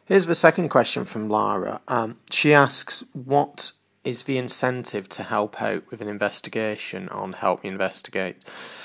Here's the second question from Lara. She asks, what is the incentive to help out with an investigation on Help Me Investigate?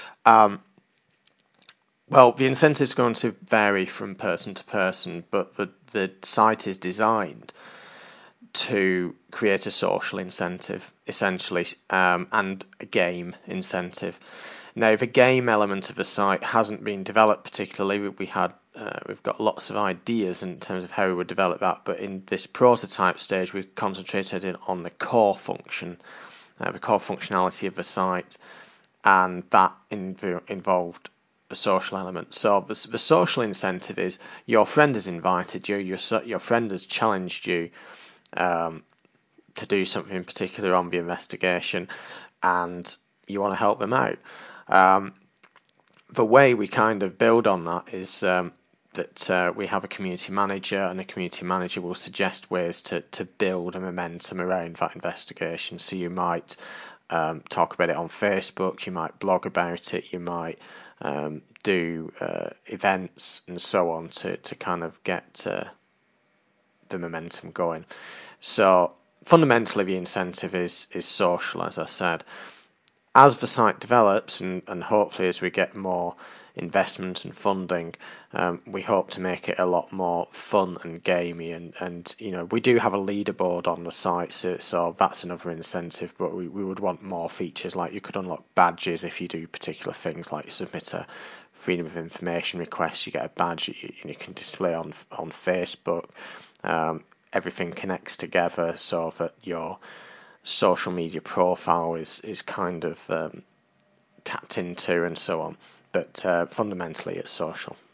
Well, the incentive is going to vary from person to person, but the site is designed to create a social incentive, essentially, and a game incentive. Now, the game element of the site hasn't been developed particularly. We've got lots of ideas in terms of how we would develop that, but in this prototype stage, we've concentrated on the core function, the core functionality of the site, and that involved a social element. So the social incentive is your friend has invited you, your friend has challenged you to do something in particular on the investigation, and you want to help them out. The way we kind of build on that is that we have a community manager, and a community manager will suggest ways to build a momentum around that investigation. So you might talk about it on Facebook, you might blog about it, you might do events and so on to kind of get the momentum going. So fundamentally the incentive is social, as I said. As the site develops and hopefully as we get more investment and funding, we hope to make it a lot more fun and gamey, and we do have a leaderboard on the site, so that's another incentive, but we would want more features, like you could unlock badges if you do particular things, like you submit a Freedom of Information request, you get a badge you can display on Facebook. Everything connects together so that your social media profile is kind of tapped into and so on, but fundamentally it's social.